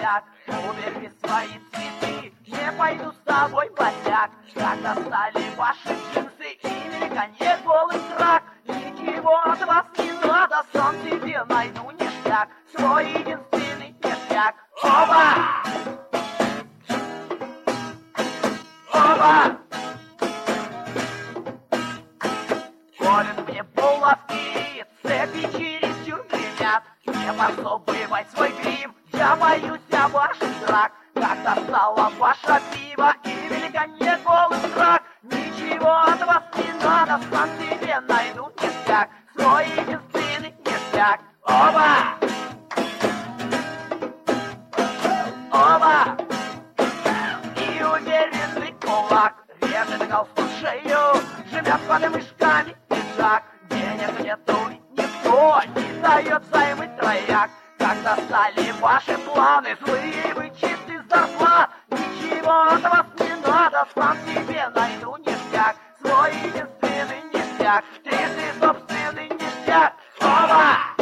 косяк. Убери свои цветы, не пойду с тобой босяк. Как достали ваши джинсы и великанье голый трак. Ничего от вас не надо, сам себе найду ништяк. Свой единственный ништяк. Оба! Оба! Колен мне булавки, цепи чересчур гремят. Не пособывай свой грим, я боюсь ваших драк. Как достала ваша пиво и великанье голый трак. Ничего от вас не надо, сам себе найду ништяк. Свой единственный ништяк. Оба! Оба! И уверенный кулак режет галстук шею, жмет под мышками пиджак. Денег нету, никто не дает займы трояк. Как достали ваши планы, злые вы чистый зарплат. Ничего от вас не надо, сам себе найду ништяк. Свой единственный ништяк, чистый собственный ништяк. Оба!